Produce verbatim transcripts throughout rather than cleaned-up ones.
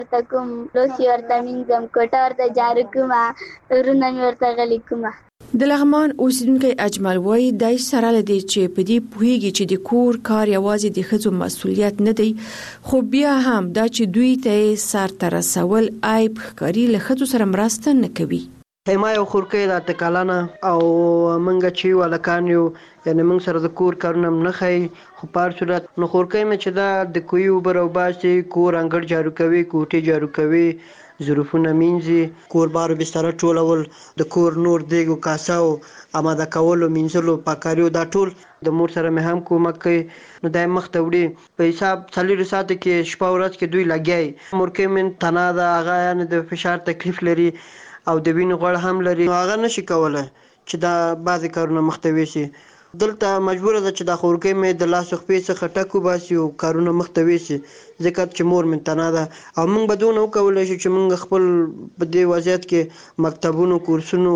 ورته کوم، لوښي ورته مینځم، کوټه ورته جارو کوم، ورونه مې ورته غلي کوم. د لغمان اوسیدونکی اجمل وایي دای سره لدی چې په دې پوهیږي چې د کور کار یوازې د ښځو مسؤلیت نه دی، خو بیا هم دا چې دوی ته سر ته رسول عیب ښکاري له ښځو سره مرسته نه کوي. ما یو خورکۍ د اته کلنه او منګه چې یو هلکان یو، یعنې موږ سره د کور کارونه هم نه ښایي، خو په هر صورت نو خورکۍ مې چې دا د کوهي اوبه راوباسي، کور انګړ جارو کوي، کوټې جارو کوي، ظروفونه مینځي، کور بار بستره ټولول، د کور نور دیګ او کاسه او آماده کولو، مینځلو، پاکاریو، دا ټول د مور سره مې هم کومک کوي. نو دا یې مخته وړي. په حساب څلورو ساعته کې شپه ورځ کې دوی لګیا وي. مورکۍ مې تنه ده، هغه یعنې د فشار تکلیف لري او د وینې غوړ هم لري، نو هغه نشي کولی چې دا بعضې کارونه مخته ویسي. دلته مجبوره ده چې دا خورکۍ مې د لاس خپې څخه ټک وباسي او کارونه مخته ویسي، ځکه چې مور مې تنه ده. او موږ به دونه وکولی شو چې موږ خپل په دې وضعیت کې مکتبونو، کورسونو،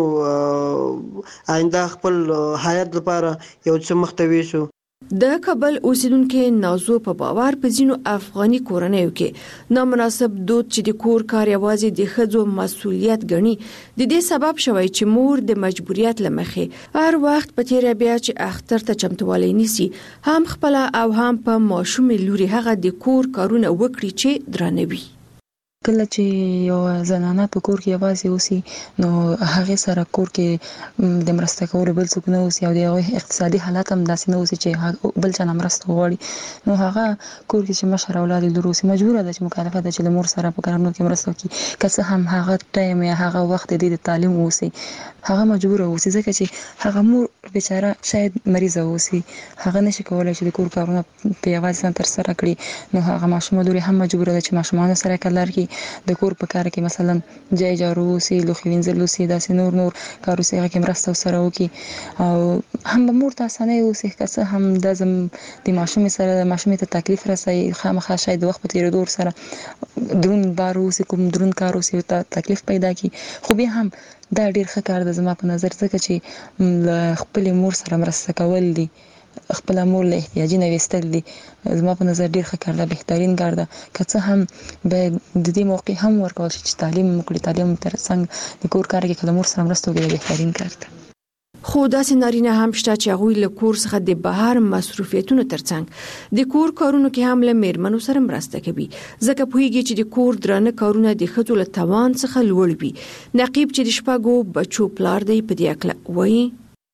آینده خپل حیات لپاره یو څه مخته ویسو. د کابل اوسیدونکو نازو په باور په ځینو افغاني کورنیو کې نامناسب دود چې د کور کار یوازې د ښځو مسؤلیت ګڼي د دې سبب شوی چې مور د مجبوریت له مخې هر وخت په تیره بیا چې اختر ته چمتووالی نیسي، هم خپل او هم په ماشومې لوري هغه د کور کارونه وکړي چې درانه وي. کله چې یو زنانه په کور کې یوازې اوسي نو هغه سره کور کې د مرسته کولو بل څوک نه اوسي او د هغه اقتصادي حالت هم داسې نه اوسي چې بل چا نه مرسته وغواړي، نو هغه کور کې چې مشر اولاد لري اوسي مجبوره ده چې مکلفه ده چې مور سره په کارونو کې مرسته وکړي، که څه هم هغه ټایم یا هغه وخت د تعلیم اوسي هغه مجبوره اوسي، ځکه چې هغه مور بیچاره شاید مریضه اوسي، هغه نشي کولای چې د کور کارونه په یوازې ځان تر سره کړي، نو هغه ماشوم لري هم مجبوره ده چې ماشومان سره کار کوي، د کور په کار کې مثلا جای جارو وسی، لوښي وینځل وسی، داسې نور نور کارو سره کې مرسته سره وکړي، او هم به مور ته اسانه وسی، که څه هم د زم د ماشوم سره د ماشوم ته تکلیف رسي، خامخا شاید د وخت په تیریدو سره درون بار وسی، کوم درون کار وسی ته تکلیف پیدا کی، خو بیا هم دا ډیر ښه کار ده زما په نظر، ځکه چې خپل مور سره مرسته کول دي، خپل مور له احتیاجي نه وستل دي، زما په نظر ډیر ښه کار ده، بهترین کار ده، که څه هم به د دې موقع هم ورکول شي چې تعلیم وکړي، تعلیم تر څنګ د کور کار کې کله مور سره مرسته وکړي، بهترین کار ده. خو داسې نارینه هم شته چې هغوی له کور څخه د بهر مصروفیتونو ترڅنګ د کور کارونو کې هم له میرمنو سره مرسته کوي، ځکه پوهیږي چې د کور درانه کارونه د ښځو له توان څخه لوړ وي. نقیب چې د شپږو بچو پلار دی په دې اړه وایي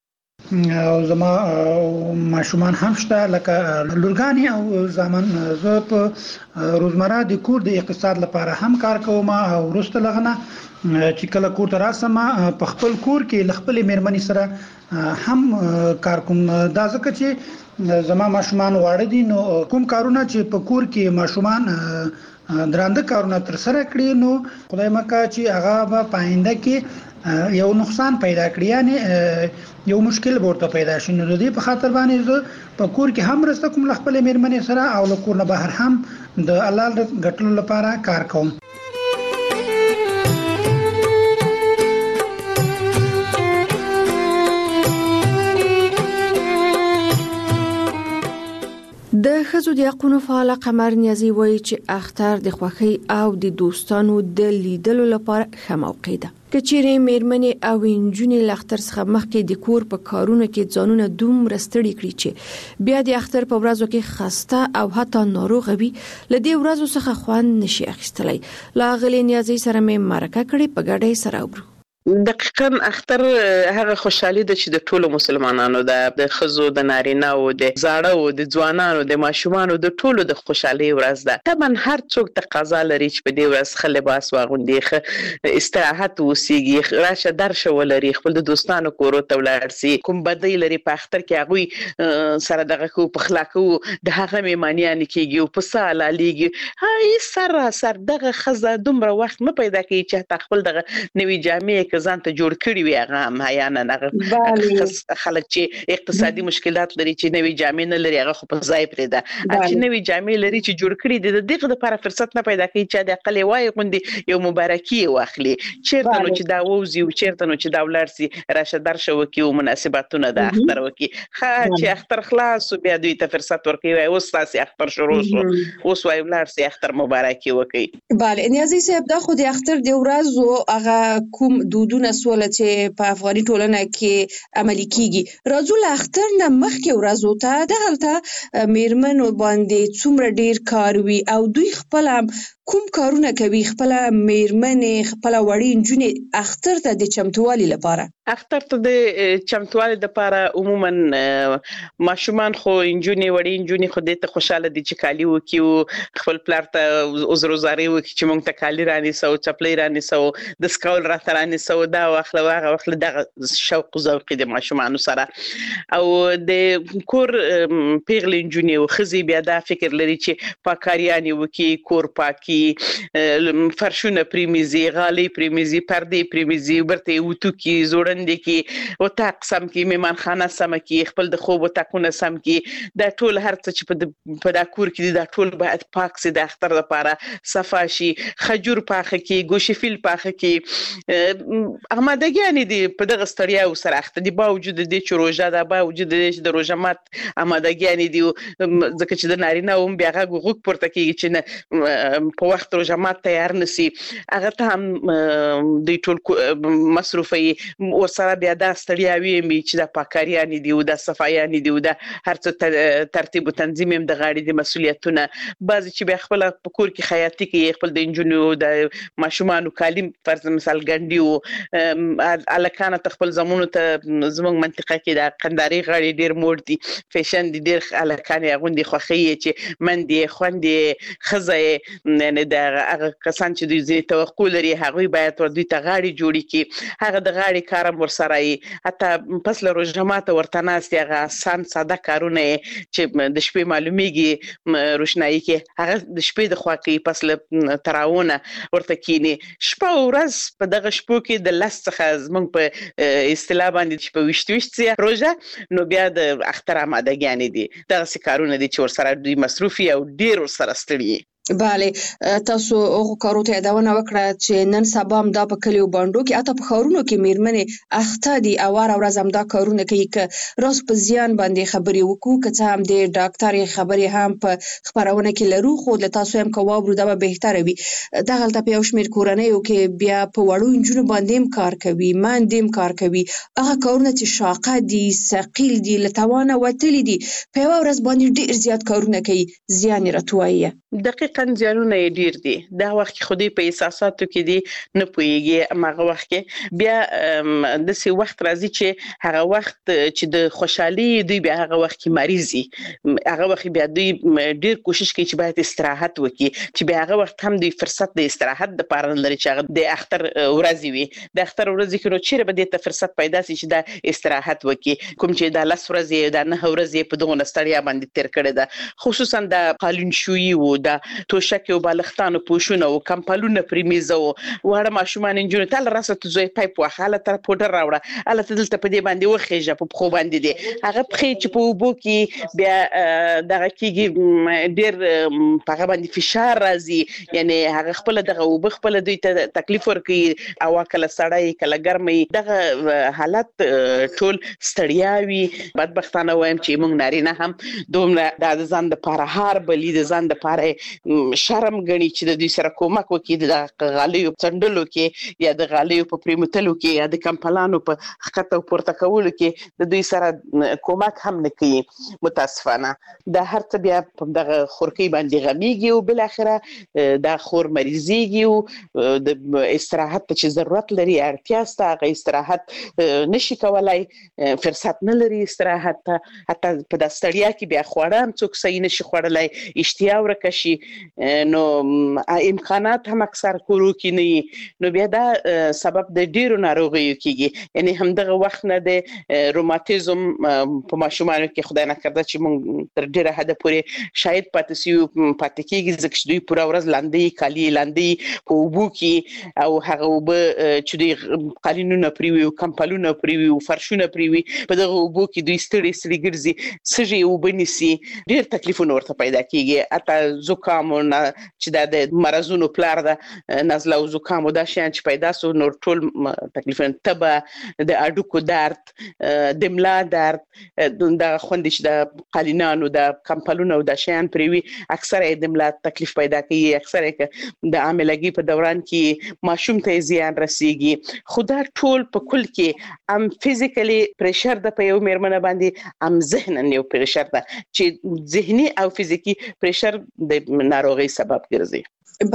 او زما ماشومان هم شته لکه لورګانی او زامن، زه په روزمره د کور د اقتصاد لپاره هم کار کوم، او وروسته لغنه چې کله کور ته راسم په خپل کور کې ل خپل میرمنې سره هم کار کوم، دا ځکه چې زما ماشومان واړه دي، نو کوم کارونه چې په کور کې ماشومان درانده کارونه تر سره کړي نو خدای مکه چې هغه په پاینده کې یو نقصان پیدا کړی، یعنی یو مشکل ورته پیدا شي، نو د دې په خاطر باندې زه په کور کې هم مرسته کوم خپل میرمنې سره، او له کور نه بهر هم د حلال ګټلو لپاره کار کوم. د ښځو د حقونو فعال قمر نیازي وایي چې اختر د خوښۍ او د دوستانو د لیدلو لپاره ښه موقع ده. که چیرې میرمنې او نجونې له اختر څخه مخکې د کور په کارونو کې ځانونه دومره ستړي کړي چې بیا د اختر په ورځو کې خسته او حتی ناروغه وي، له دې ورځو څخه خوند نشي اخیستلی. له هغې نیازي سره مې مرکه کړې، په ګډه سره اورو. دقیقاً اختر هغه خوشحالي ده چې د ټولو مسلمانانو ده، د ښځو، د نارینه او د زاړه او د ځوانانو، د ماشومانو، د ټولو د خوشحالي ورځ ده. طبعا هر څوک تقاضا لري چې په دې ورځ ښه لباس واغوندي، ښه استراحت وسیږي، راشه درشه ولري، خپل د دوستانو کورو ته ولاړ سي، کوم بدی لري په اختر کې هغوی سره دغه کو پخلا کوو، د هغه میمانیان کېږي او په څه حلالیږي. هاي سر سر دغه ښځه دومره وخت نه پیدا کوي چې حتی خپل دغه نوي جامې که ځان ته جوړ کړی وي هغه هم حیانا هغه خلک چې اقتصادي مشکلات لري چې نوې جامې نه لري هغه خو په ځای پرې ده چې نوې جامې لري چې جوړ کړی دي دغه لپاره فرصت نه پیدا کوي چې د اقل وای غوندي یو مبارکي واخلي چیرته نو چې دا ووزي او چیرته نو چې دا ولرسي راشه درشه وکي او مناسباتونه د اختر وکي خا چې اختر خلاص بیا دوی ته فرصت ورکوي اوس تاسو اختر شروع شو اوس وای ولرسي اختر مبارکي وکي. بله نیازي صاحب دا خو د اختر د ورځو هغه کوم دودونه سول چې په افغاني ټولنه کې عملي کیږي راځو له اختر نه مخکې ورځو ته دغلته میرمنو باندې څومره ډیر کار وي او دوی خپل کوم کارونه کوي خپل میرمنې خپل وړي نجونې اختر ته د چمتووالي لپاره اختر ته د چمتووالي لپاره عموما ماشومان خو نجونې وړي نجونې خو د خوشاله دي چې کالي وکي او خپل پلار ته عذرزاري وکي چې مونږ ته کالي رانیسو چپلې رانیسو د سکول راته رانیسو دا واخله واغه واخله د شوق ذوق د ماشومان سره او د کور پیغلې نجونې او خزي بیا دا فکر لري چې پاکاریانی وکي کور پاکي فرشونه پریمیزي غالي پریمیزي پردې پریمیزي برته وټو کی زوړندې کی او تاقسم کی میمانخانه سم کی خپل د خوب وټاکونه سم کی دا ټول هر څه چې په دا کور کې دا ټول باید پاک سي د اختر لپاره صفا شي خجور پاخه کی ګوشفیل پاخه کی آمادګیانی دي په دغه ستړیا سره اخته دي باوجود د دې چې روزه دا باوجود د روزه مات آمادګیانی دي ځکه چې د نارینه هم بیا غوږ پورته کیږي چې په وخت روزه مات تیار نسی هغه ته هم د ټول مصرفي ورسره بیا د ستړیاوي می چې د پاکاریانی دی او د صفایانی دی او د هر څه ترتیب او تنظیم هم د غاړي د مسولیتونه بعضی چې بیا خپل په کور کې خیاطي کې خپل د انجونو د ماشومانو کالم فرض مثال ګنډي او الکانه خپل زمونو ته زموږ منطقه کې د قنداري غاړي ډیر موړ دي فیشن دي ډیر الکانه غوندي خوخي چې مندي خوندي خزه نه د هغه کسان چې دوی زی توقع لري هغه باید ور دوی ته غاړي جوړي کی هغه د غاړي کارم ورسره ای حتی پس له روزنامات ورته ناست هغه سان ساده کارونه چې د شپې معلومیږي روشنايي کې هغه د شپې د خوا کې پس له تراونه ورته کینی شپه ورځ په دغه شپو کې د لاس څخه زمونږ په اصطلاح باندې چې په وشتوشت روزه نو بیا د اختر آمادګیانی دي دغه کارونه دي چې ورسره دوی مصروفي او ډیر ورسره ستړي. بله تاسو هغه کارو ته یادونه وکړه چې نن سبا هم دا په کلیو باندې کې اته په خورونو کې میرمنې اخته دي او ور ورځ هم دا کارونه کوي چې راس په زیان باندې خبري وکړو که څه هم د ډاکټر خبري هم په خبرونه کې لرو خو له تاسو هم کوابرو دا به بهتره وي دغه ته په یو شمیر کورنۍ کې بیا په وړو انجونو باندې هم کار کوي ماندې هم کار کوي هغه کارونه چې شاقه دي ثقيل دي لتوانه وتلی دي په یو ورځ باندې ډیر زیات کارونه کوي زیان راتوي دقیقاً زیانونه ډیر دي دا وخت خودي په احساساتو کې دي نه پويږي ماغه وخت کې بیا د سی وخت راځي چې هغه وخت چې د خوشحالي دی بیا هغه وخت کې مریضي هغه وخت بیا دوی ډیر کوشش کوي چې باید استراحت وکړي چې بیا هغه وخت هم د فرصت د استراحت د پاره لري چې د اختر ورځي وي د اختر ورځي کې نو چیرې به د فرصت پیدا شي چې د استراحت وکړي کوم چې د لاس ورځي د نه ورځي په دغه نستړیا باندې تیر کړي ده خصوصا د قالین شوی وو د توشک او بالښتانو پوښونه او کمپلونه پریمیزو وړه ماشومان انجونو تل راسته زوی پایپ واخاله تر پودر راوړه اله تدلته په دې باندې وخېجه په خو باندې دي هغه پخې چې په وبو کې بیا دغه کېږي ډېر په باندې فشار راځي یعنی هغه خپل دغه وب خپل دوی ته تکلیف ورکي او کله سړی کله ګرمي دغه حالت ټول ستړیاوي بدبختانه وایم چې موږ نارینه هم دومره د ځان د پاره هار بلی د ځان د پاره شرم غني چې د دې سره کومک وکړي د غالیو څنډلو کې یا د غالیو په پریمتلو کې یا د کمپلانو په خطه پورته کولو کې د دوی سره کومک هم نه کوي متاسفانه د هر څه بیا په دغه خورکی باندې غمیږي او بل اخره د خور مریضيږي او د استراحت چې ضرورت لري اړتیا ستاسو استراحت نشي کولای فرصت نه لري استراحت حتی په د ستړیا کې بیا خوړم څوک صحیح نشي خوړلای اشتیا ورکشي نو امکانات هم اکثر کورو کې نه نو بیا دا سبب د ډیرو ناروغیو کیږي یعنی همدغه وخت نه د روماتیزم په ماشومانو کې خدای نه کړه چې موږ تر ډیره حد پورې شاید پاتې سیو پاتې کیږي ځکه چې دوی پوره ورځ لاندې کالی لاندې په اوبو کې او هغه اوبه چې دوی قالینونه پریوي او کمپلونه پریوي او فرشونه پریوي په دغه اوبو کې دوی ستړي ستړي ګرځي سږي اوبه نیسي ډیر تکلیفونه ورته پیدا کیږي اته زکام او چې د مرزونو پلار ده نزله او زکام او دا شیان چې پیدا سو نور ټول تکلیفونه تبه د اډوکو درد د ملا درد د خوندې چې د قالینانو د کمپلونو او د شیان پریوي اکثره د ملا تکلیف پیدا کوي اکثره د عاملګي په دوران کې ماشوم ته زیان رسیږي خدا ټول په کل کې ام فزیکلی پریشر د په یو میرمنه باندې ام ذهنن یو پریشر ده چې ذهني او فزیکی پریشر د ناروغي سبب ګرځي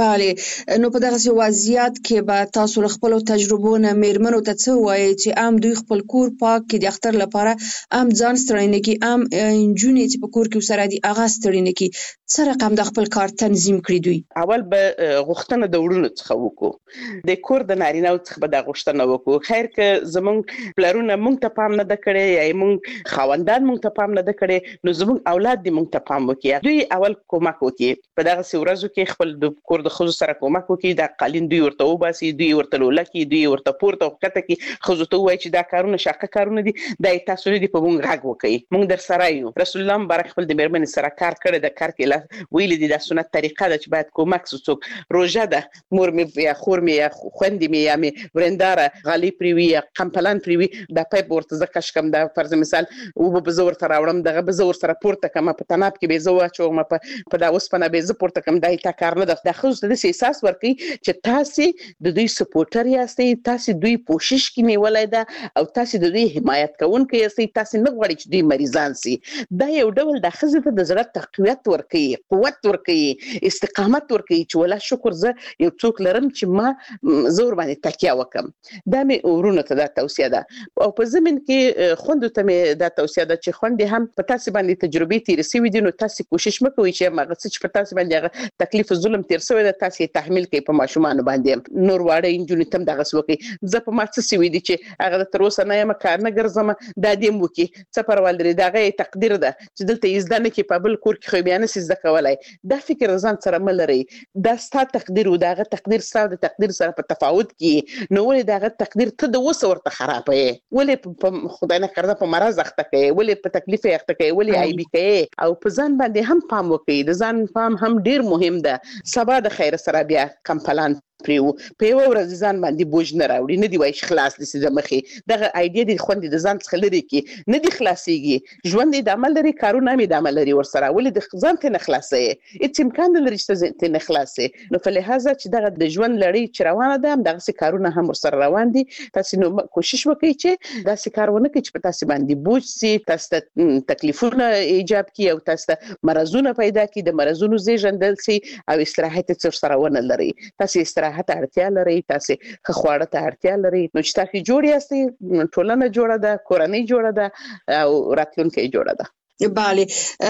بله نو په دغه وضعیت کې به تاسو خپل تجربو نه میرمنو ته څه وایي چې ام دوی خپل کور پاک کې د اختر لپاره ام ځان ستړي نه کی ام انجونی چې په کور کې وسره دي اغه ستړي نه کی څه رقم د خپل کار تنظیم کړی دوی اول به غوښتنه د وړونو څخه وکړو د کور د نارینه څخه به د غوښتنه وکړو خیر که زمونږ پلرونه مونږ ته پام نه د کړي یا مونږ خاوندان مونږ ته پام نه د کړي نو زمونږ اولاد دې مونږ ته پام وکړي دوی اول کومک وکړي په دغه ورځو کې خپل د کور د خزو سره کومک وکړي دا قالین دوی ورته وباسي دوی ورته لولکي دوی ورته پورته وکړه کې خزو ته وایي چې دا کارونه شاقه کارونه دي دا تاسو نه دي په مونږ غږ وکړي مونږ در سره یو رسول الله مبارک خپل د میرمنې سره کار کړی د کار کې ویل دي د سنت طریقه ده چې باید کومک وڅوک روزه ده مور مې یا خور مې یا خوندې مې یا مې ورنداره غالي پریوي یا قمپلان پریوي دا پایپ ورته زکش کم دا فرض مثال او به زور تر راوړم دغه به زور سره پورته کم په تناب کې به زو اچوم په دا اوس په به زه پورته کم دای تا کار نه د خو د احساس ورکي چې تاسو د دوی سپورټر یاستئ تاسو دوی کوشش کې نیولای ده او تاسو د دوی حمایت کوونکي یاستئ تاسو نه غواړئ چې دوی مریضان سي دا یو ډول د خزه ته د زړه تقویت ورکي قوت ورکي استقامت ورکي چې ولا شکر زه یو څوک لرم چې ما زور باندې تکیه وکم دا مې ورونه ته د توصیه ده او په زمين کې خوند ته مې د توصیه ده چې خوند هم په تاسو باندې تجربه تیر سوي دي نو تاسو کوشش مکوئ چې ما غڅ په تاسو باندې تکلیف ظلم تیر سوی د تاسو تحمل کوي په ماشومان باندې نور واړه انجونی تم دغه سوکي زه په ماڅ سوي دي چې هغه تر اوسه نه یم کار نه ګرځم د دې مو کې څه پرول لري دغه تقدیر ده چې دلته یزدانه کې په بل کور کې خو بیان سیز د کولای دا فکر ځان سره ملري دا ستا تقدیر او دغه تقدیر سره د تقدیر سره په تفاوت کې نو ولې دغه تقدیر ته د وسه ورته خرابې ولې خدای نه کړه په مرز اخته کوي ولې په تکلیف اخته کوي ولې ای بي کوي او په ځان باندې هم پام وکړي د ځان پام هم ډیر مهم ده سبا د خیر سره بیا کمپلان پریو په یو ورځ ځان باندې بوج نه راوړي نه دی وای خلاص دي د مخې دغه ایډیا د خوندې د ځان څخه لري کې نه دی خلاصيږي ژوند د عمل لري کارونه مې د عمل لري ورسره ولې د ځان ته نه خلاصي اته امکان لري چې ته نه خلاصي نو په لحاظه چې دغه د ژوند لړۍ چې روانه ده دغه سي کارونه هم ورسره روان دي تاسو نو کوشش وکړئ چې دا سي کارونه کې چې په تاسو باندې بوج سي تاسو تکلیفونه ایجاب کی او تاسو مرزونه پیدا کی د مرزونو زیږندل سي او استراحت څور سره ونه لري تاسو راحت اړتیا لري تاسو خواړه ته اړتیا لري نو چې تاسو جوړ یاستئ ټولنه جوړه ده کورنۍ جوړه ده او راتلونکي جوړه ده بله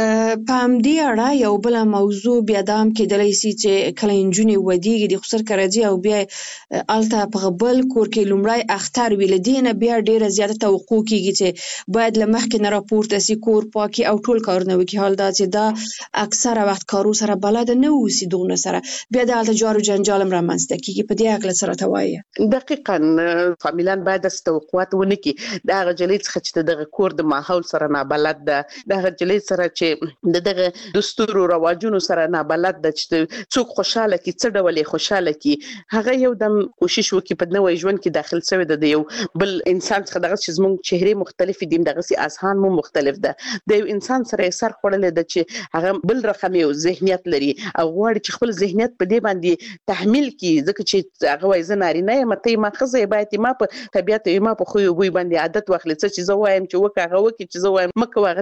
په همدې اړه یو بل موضوع بیا د هم کېدلی سي چې کله نجونې ودیږي د خسر کرځي او بیا الته په بل کور کې لومړی اختر ویل دینه بیا ډیره زیاته توقع کیږي چې باید لمخکې نه راپورته سي کور پاکي او ټول کارونه وکړي حال دا چې دا اکثره وخت کارو سره بلد نه اوسي دغه سره بیا د الته جارو جنجال هم رامنځته کیږي په دې اړه سره توایي دقیقاً فامیلان باید د توقعات ونه کی دا غجلې څخه چې دغه کور د ماحول سره نه بلد ده دغه جلې سره چې دغه دستور او رواجونو سره نه بلد ده چې څوک خوشاله کی څه ډول خوشاله کی هغه یو دم کوشش وکي په نوې ژوند کې داخل شوی د یو بل انسان څخه دغه چې زموږ چهره مختلف دي دغه سي اذهان مو مختلف ده د یو انسان سره سر خړلې ده چې هغه بل رقم یو ذهنیت لري او غواړي چې خپل ذهنیت په دې باندې تحمل کی ځکه چې هغه وایي زناري نه مته ما خزه باید ما په طبيعت ما په خو یو بوی باندې عادت واخلې چې زه وایم چې وکه هغه وکي چې زه وایم مکه هغه ته ونه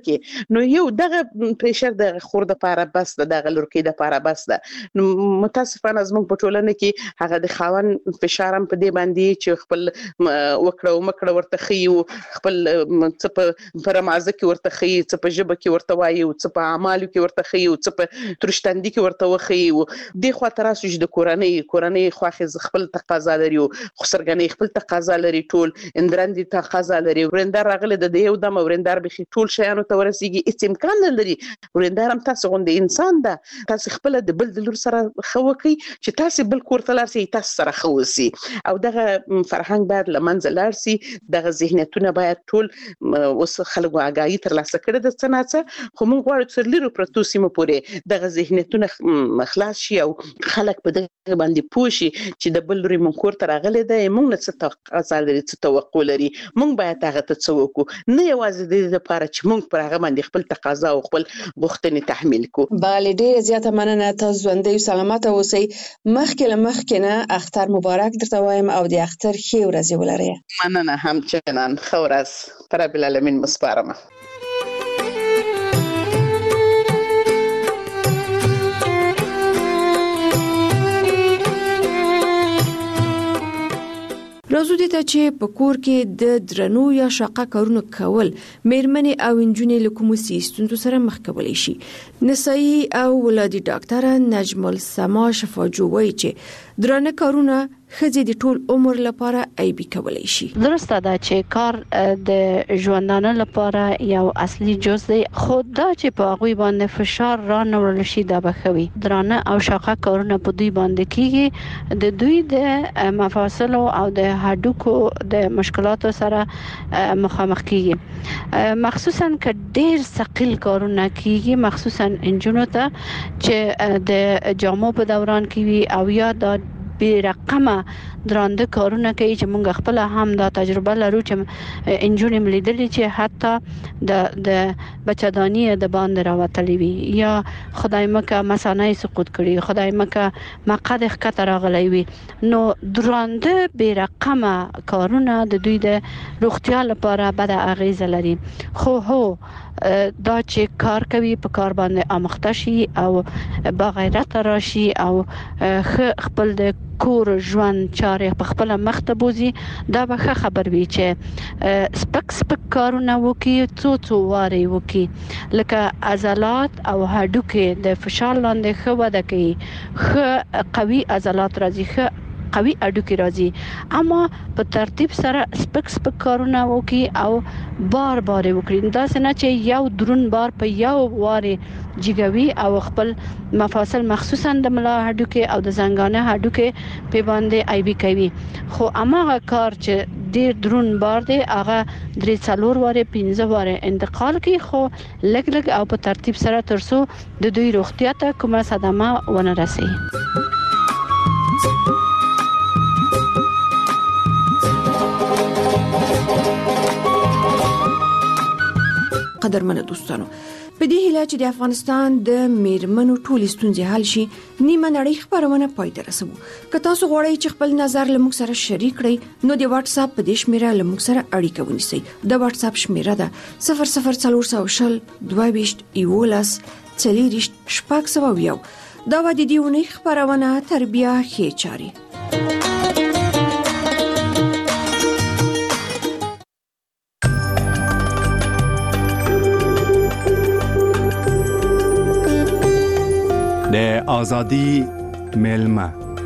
کې نو یو دغه پریشر د خور د لپاره بس د دغه لورکې د لپاره بس ده. نو متاسفانه زموږ په ټولنه کې هغه د خاون فشار هم په دې باندې چې خپل وکړه او مکړه ورته خيو، خپل څه په پرمازه کې ورته خي، څه په ژبه کې ورته وایي، څه په اعمالو کې ورته خي، څه په ترشتندي کې ورته وخي. د خو تراسو چې د کورنۍ کورنۍ خواخې خپل تقاضا لري او خسرګنۍ خپل تقاضا لري، ټول اندرندي تقاضا لري. ورندار راغله د یو دم ورندار به ټول شیانو ته ورسیږي، هیڅ امکان نه لري. ورندار هم تاسو غوندي انسان ده، تاسو خپل د بل د لور سره خوکي چې تاسو بل کور ته لارسي، تاسو سره خوسي او دغه فرهنګ باید لمنځه لارسي. دغه ذهنیتونه باید ټول اوس خلکو اگاهي تر لاسه کړي د څناڅه. خو موږ غواړو چې لرو پروتو سیمه پورې دغه ذهنیتونه خلاص شي او خلک په دغه باندې پوه شي چې د بل لوري مونږ کور ته راغلي ده، موږ نه څه تقاضا لري، څه توقع لري. موږ باید هغه ته څه وکړو، نه یوازې د دې لپاره چې موږ پر هغه باندې خپل تقاضا او خپل غوښتنې تحمیل کو. بله ډیره زیاته مننه. تاسو ژوندۍ او سلامت اوسئ. مخکې له مخکې نه اختر مبارک درته وایم او د اختر ښې ورځې ولرئ. مننه همچنان. ښه ورځ. پر رب العالمین مسپارم. راځو دې ته چې په کور کې د درنو یا شاقه کارونو کول مېرمنې او نجونې له کومو ستونزو سره مخ کولی شي. نسایي او ولادي ډاکټره نجم السما شفاجو وایي چې درنه کارونه ښځې د ټول عمر لپاره عیبي کولی شي. درسته ده چې کار د ژوندانه لپاره یو اصلي جز دی، خو دا چې په هغوی باندې فشار را نه وړل شي دا به ښه وي. درانه او شاقه کارونه په دوی باندې کیږي، د دوی د مفاصلو او د هډوکو د مشکلاتو سره مخامخ کیږي، مخصوصا که ډیر ثقيل کارونه کیږي، مخصوصا انجونو ته چې د جامو په دوران کې وي او یا د بی رقمه درانده کارونه کوي چې موږ خپل هم دا تجربه لرو چې انجونې ملیدلې چې حتی د د بچدانی د باندې راوتلې وي یا خدای مکه مثانه سقوط کړي، خدای مکه مقعد ښکته راغلی وي. نو درانده بی رقمه کارونه د دوی د روغتیا لپاره بد اغیزه لري. خو هو دا چې کار کوي په کار باندې آموخته شي او با غیرت راشي او خپل د کور ژوند چارې په خپل مخ ته بوزي، دا به ښه خبر وي چې سپک سپک کارونه وکي، څو څو واري وکي، لکه عضلات او هډوکي د فشار لاندې ښه وده کوي، ښه قوي عضلات راځي، ښه قوي هډوکي راځي. اما په ترتیب سره سپک سپک کارونه وکي او بار بار وکړي، دا څنګه چې یو درون بار په یو واري جګوي او خپل مفاصل مخصوصا د ملا هډوکي او د زنګانه هډوکي په باندې ایبي کوي. خو اماغه کار چې ډیر درون بار دی هغه درې څلور واره پنځه واره انتقال کوي، خو لګ لګ او په ترتیب سره ترسو د دوی روغتیا ته کومه صدمه ونه رسي. قدرمنو دوستانو، په دې هیله چې د افغانستان د میرمنو ټولې ستونزې حل شي، نیمه نړۍ خبرونه پای ته رسوو. که تاسو غواړئ چې خپل نظر له موږ سره شریک کړئ نو د واتس اپ په دې شمیره له موږ سره اړیکه ونیسئ. د واتس اپ شمیره ده صفر صفر څلور سوه شل دوه ویشت یولس څلوېښت شپږ سوه یو. دا و د دې اونۍ خبرونه تربیه ښې چارې. د آزادی میلمه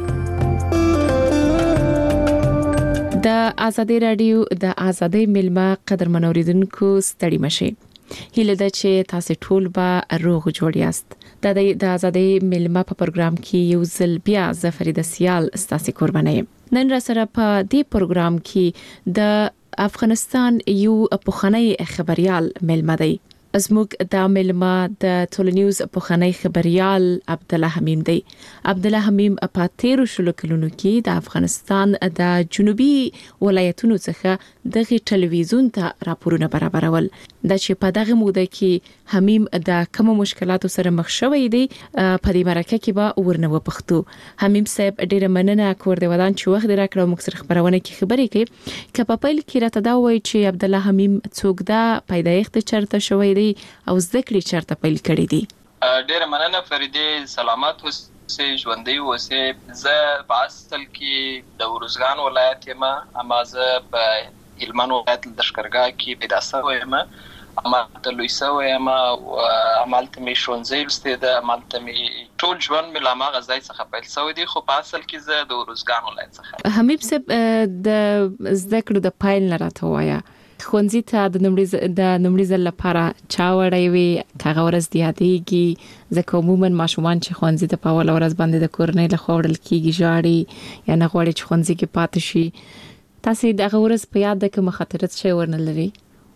د آزادی رادیو د آزادی میلمه قدرمن اوریدونکو ستړي مشي. هیله ده چې تاسو ټول به روغ جوړ یاست. د آزادی میلمه په پروګرام کې یو ځل بیا زفرید سیال ستاسو قرباني. نن را سره په دې پروګرام کې د افغانستان یو پخوانی خبريال میلمه دی. زموږ د میلمه د ټولنیوز پخوانی خبريال عبد الله حمیم دی. عبد الله حمیم په تیرو شلو کلونو کې د افغانستان د جنوبي ولایتونو څخه دغه ټلویزیون ته راپورونه برابرول. د چې په دغه موده کې حمیم د کوم مشکلاتو سره مخ شوی دی په دې مرکه کې به ورنه وپختو. حمیم صاحب ډیره مننه کور دی ودان چې وخت راکړو موږ سره خبرونه کې خبرې کوي. که په پیل کې راته دا وایي چې عبد الله حمیم څوک دا پیدایښت چرته شوی دی کړی او زده کړې چارته پیل کړې دي؟ ډېر مننه فريدي، سلامات اوسئ، ژوندۍ اوسئ. زه په اصل کې د ورزګان ولایت یم، اما زه په هلمند ولایت د لښکرګاه کې پیدا شوی یم. اما د لوی شوی یم او عملته مې ښوونځی لوستی ده، عملته مې ټول ژوند مې له هماغه ځای څخه پیل شوی دی، خو په اصل کې زه د ورزګان ولایت څخه. حمیب صاحب، د زده کړو د پیل نه راته وایه، ښوونځي ته د لومړي د لومړي ځل لپاره چا وړی وي؟ هغه ورځ دې یادېږي؟ ځکه عموما ماشومان چې ښوونځي ته په اوله ورځ باندې د کورنۍ لخوا وړل کېږي ژاړي یا نه غواړي چې ښوونځي کې پاتې شي. تاسې دغه ورځ په یاد ده که مخاطرت شی ورنه لري؟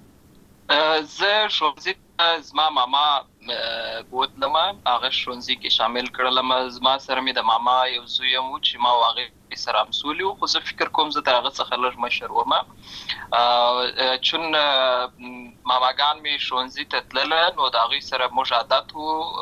زه ښوونځي ته زما ماما بوتلم، هغه ښوونځي کې شامل کړلم. زما سره مې د ماما یو زوی هم و چې ما او هغې سره همسولي وو، خو زه فکر کوم زه تر هغه څخه لږ مشر وم. چون ماماګان مې ښوونځي ته تلله نو د هغوی سره موږ عادت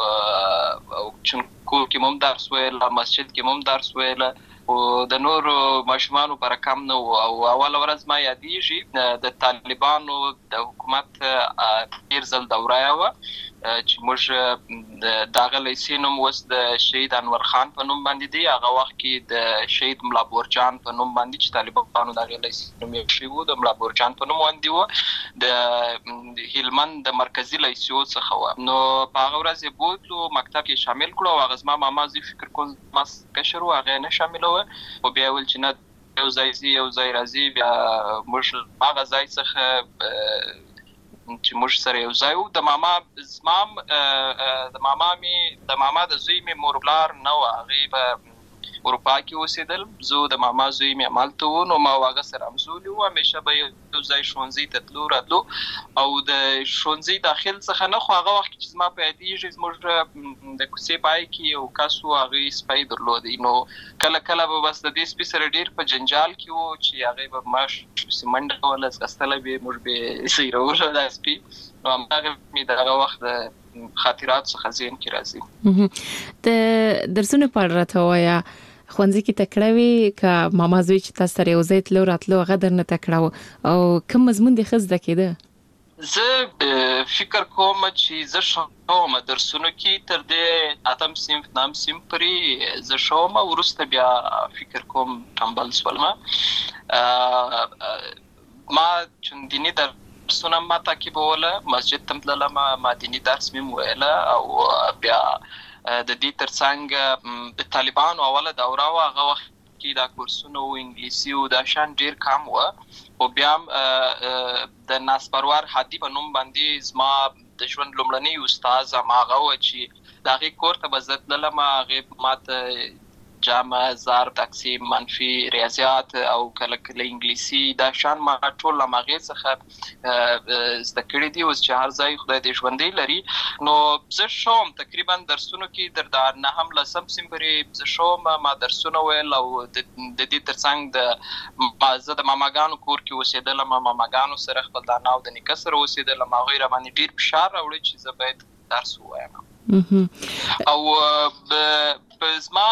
وو، چون کور کې هم درس ویله، مسجد کې هم درس ویله، او د نورو ماشومانو پر کم نه و. او اوله ورځ ما یادېږي د طالبانو د حکومت تېر ځل دوره وه چې موږ د هغه لیسې نوم اوس د شهید انور خان په نوم باندې دی، هغه وخت کې د شهید ملا بورجان په نوم باندې چې طالبانو د هغې لیسې نوم یې کښې و، د ملا بورجان په نوم باندې و، د هلمند د مرکزي لیسو څخه وه. نو په هغه ورځ یې بوتلو، مکتب کې شامل کړو، او هغه زما ماما زه فکر کوم زما کشر و، هغه یې نه شاملوه، خو بیا ویل چې نه یو ځای ځي یو ځای راځي. بیا موږ هغه ځای څخه چې موږ سره یو ځای وو. د ماما زمام د ماما مې د ماما د زوی مې مور پلار نه وه، هغې په اروپا کې اوسېدل، زه د ماما زوی مې همالته وو، نو ما او هغه سره همزولي وو، همیشه به یو ځای ښوونځي ته تلو راتلو. او د ښوونځي داخل څخه نه، خو هغه وخت کې چې زما په یادېږي زموږ د کوڅې پای کې یو کس و، هغې سپی درلودی، نو کله کله به بس د دې سپي سره ډېر په جنجال کې وو چې هغې به ماش منډه کوله، ځغستلی به یې، موږ به یې سیرولو دا سپي. نو همدغه مې د هغه وخت د خاطراتو څخه ذهن کې راځي. د درسونو په اړه راته ووایه، ښوونځي کې تکړه وي که ماما زوی چې تاسو سره یو ځای تلو راتلو هغه درنه تکړه و، او کوم مضمون دې ښه زده کېده؟ زه فکر کوم چې زه ښه وم درسونو کې، تر دې اتم صنف نهم صنف پورې زه ښه وم، وروسته بیا فکر کوم ټمبل شولم. ما چون دیني درسونه ما تعقیبوله، مسجد ته تللم، ما دیني درس مې ویله، او بیا د دې ترڅنګ د طالبانو اوله دوره وه، هغه وخت کې دا کورسونه و انګلیسي و دا شان ډېر کم وه. خو بیا هم د ناسپرور هادي په نوم باندې زما د ژوند لومړنی استاد هماغه و چې د هغې کور ته به زه تللم، هغې ما ته جمع، ضرب، تقسیم، منفي، ریاضیات او کله کله انګلیسي دا شان ما ټول له هغې څخه زده کړي دي. اوس چې هر ځای خدای دې ژوندی لري، نو زه ښه وم تقریبا درسونو کې، تر د نهم لسم صنف پورې زه ښه وم، ما درسونه ویل، او د دې ترڅنګ د زه د ماماګانو کور کې اوسېدلم، ماماګانو سره خپل د انا او د نیکه سره اوسېدلم، هغوی راباندې ډېر فشار راوړی چې زه باید درس ووایم. او زما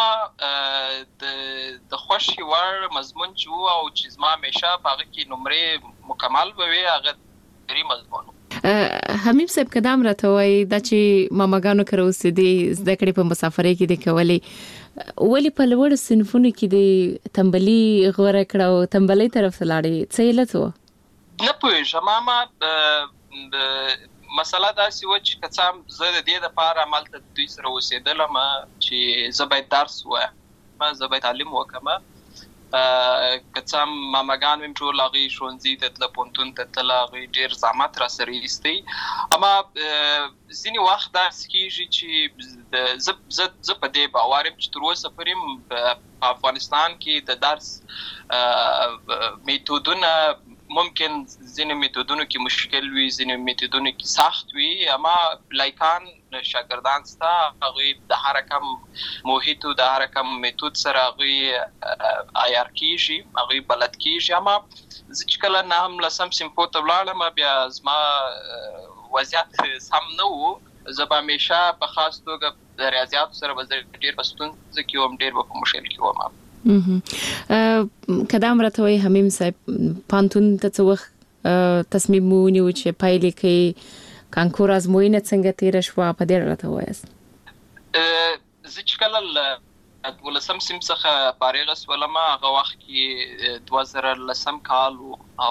د خوښې وړ مضمون چې و او چې زما همیشه په هغه کې نمرې مکمل به وي، هغه دري مضمون و. حمیب صاحب، که دا هم راته وایي دا چې ماماګانو کره اوسېدې، زده کړې په مسافرۍ کې دې کولې، ولې په لوړو صنفونو کې دې تنبلي غوره کړه او تنبلۍ طرف ته لاړې؟ څه علت و؟ نه پوهېږم، ماما مسله داسې وه چې که څه هم زه د دې دپاره همالته دوی سره اوسېدلم چې زه باید درس ووایم، زه باید تعلیم وکړم. که څه هم ماماګان مې ټول هغوی ښوونځي ته تله، پوهنتون ته تله، هغوی ډېر زحمت را سره ایستی، اما ځینې وخت داسې کېږي چې زه زه په دې باور یم چې تر اوسه پورې په افغانستان کې د درس میتودونه ممکن ځینې میتودونو کې مشکل وي، ځینې میتودونو کې سخت وي، اما لایکان شاګردان ستا، هغوی د هر کم محیط او د هر کم میتود سره هغوی عیار کېږي، هغوی بلد کېږي. اما زه چې کله نهم لسم صنفو ته ولاړم، بیا زما وضعیت سم نه و، زه به همیشه په خاص توګه د ریاضیاتو سره به زه ډېر په ستونزه کې وم، ډېر به په مشکل کې وم. که دا هم راته وایي حمیم صاحب، پوهنتون ته څه وخت تصمیم ونیو چې پیل یې کوي، کانکور ازموینه څنګه تیر شو په دې اړه ته وایاست؟ زه چې کله ولسم سیم څخه فارغ شولم هغه وخت کې دوه زره لسم کال او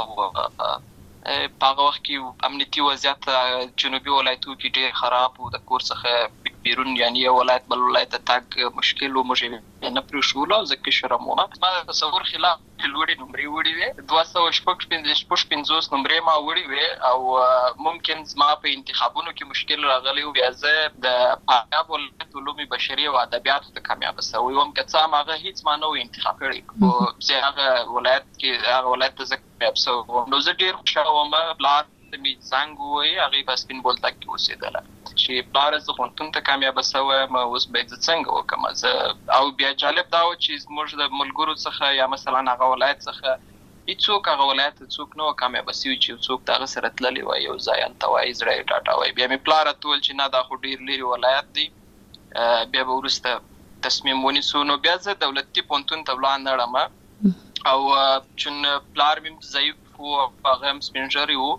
هغه وخت کې امنیتي وضعیت جنوبي ولایتونو کې ډېر خراب و. د کور څخه بیرون یعنی ولایت بل ولایت تاګ مشکل و، موږ نه پرې شو ځکه شرمونه ما تصور خلاف لوړې نمرې وړې وې دوه سوه شپږ پنځوس نمرې ما وړې وې او ممکن زما په انتخابونو کې مشکل راغلی و. بیا زه د فاریاب ولایت علوم بشري او ادبیاتو ته کامیاب شوی وم، که څه هم هغه هیڅ ما نه و انتخاب کړی خو زه هغه ولایت کې هغه ولایت ته زه کامیاب شوی وم. نو زه ډېر خوشحاله وم. پلار مې څنګه وایي هغې په سپین بولدک کې اوسېدله چې پلاره زه پوهنتون ته کامیابه شوی یم، اوس به زه څنګه وکړم زه. او بیا جالب دا و چې زموږ د ملګرو څخه یا مثلا هغه ولایت څخه هیڅوک هغه ولایت ته څوک نه و کامیابه شوي چې څوک د هغه سره تللی وای یو ځای هلته وایي زړه یې ډاډه وایي. بیا مې پلار راته وویل چې نه دا خو ډېر لرې ولایت دی. بیا به وروسته تصمیم ونیسو. نو بیا زه دولتي پوهنتون ته ولاړم او چون پلار مې ضعیف و هغه هم سپین ږیری و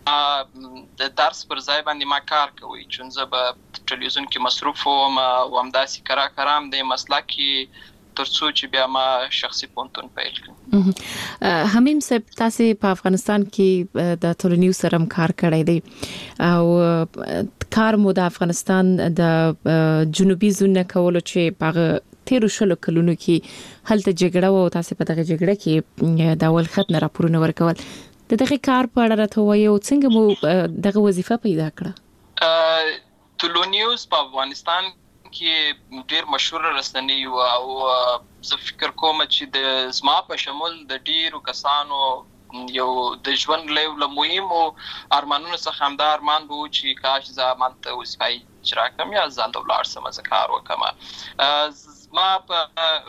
د درس پر ځای باندې ما کار کوي چون زه به ټلویزیون کې مصروف وم او همداسې کرا کرام د مسلک کې تر څو چې بیا ما شخصي پوهنتون پیل کړم. حمیم صاحب تاسو په افغانستان کې د ټولنیز سره کار کړی دی او کار مو د افغانستان د جنوبي زون کولو چې په تیرو شلو کلونو کې هلته جګړه و او تاسو په دغه جګړه کې د اول خط نه راپورونه ورکول. د دغه کار په اړه راته وایي او څنګه مو دغه وظیفه پیدا کړه؟ ټولو نیوز په افغانستان کې ډېر مشهور رسنۍ و او زه فکر کوم چې د زما په شمول د ډېرو کسانو یو د ژوند له مهمو ارمانونو څخه همدا ارمان و چې کاش زه همالته وظیفه اجرا کړم یا زه هلته ولاړ شم زه کار وکړم. ما په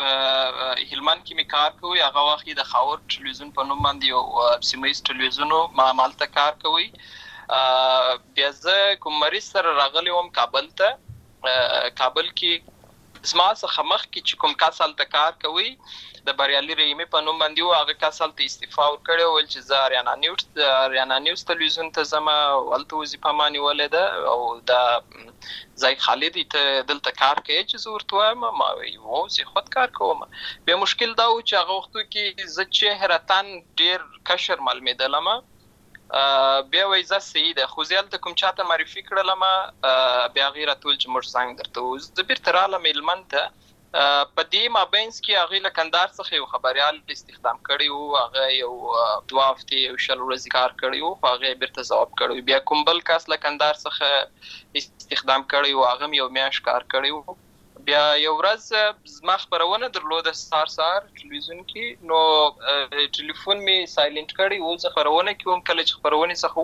هلمند کې مې کار کوي، هغه وخت د خاور ټلویزیون په نوم باندې یو سیمه ییز ټلویزیون ما همالته کار کوي. بیا زه کوم مریض سره راغلی وم کابل ته. کابل کې زما څخه مخکې چې کوم کس هلته کار کوي د بریالي رحیمي په نوم باندې و، هغه کس هلته استعفا ورکړی ویل چې زه اریانا نیوز اریانا نیوز ټلویزیون ته ځم او هلته وظیفه ما نیولې ده او د ځای خالد ته دلته کار کوي چې زه ورته وایم ما وایي هو زه خود کار کوم. بیا مشکل دا و چې هغه وختو کې زه چهرتن ډېر کشر معلومېدلم. بیا وایي زه صحیح ده خو زه هلته کوم چاته معرفي کړلم بیا هغې راته ویل چې موږ څنګه درته ووایو. زه بیرته رالم هلمند ته. په دې مابینځ کې هغې له کندهار څخه یو خبریال استخدام کړی و، هغه یو دوه هفتې یو شل ورځې کار کړی و خو هغې بیرته ځواب کړی. بیا کوم بل کس له کندهار څخه استخدام کړی و، هغه هم یو میاشت کار کړی و. بیا یو ورځ زما خپرونه درلوده سهار سهار ټلویزیون کې، نو ټلیفون مې سایلنټ کړی و. زه خپرونه کې وم، کله چې خپرونې څخه